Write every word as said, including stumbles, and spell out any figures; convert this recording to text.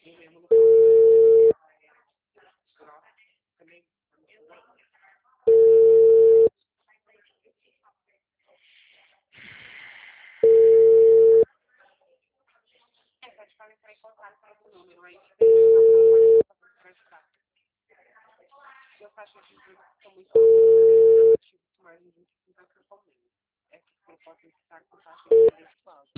Eu mesmo não faço. Também. É, pode falar entrar em contato com esse número aí. Eu faço de são muito altos, mas a gente não vai propor menos. É que eu posso estar com taxa de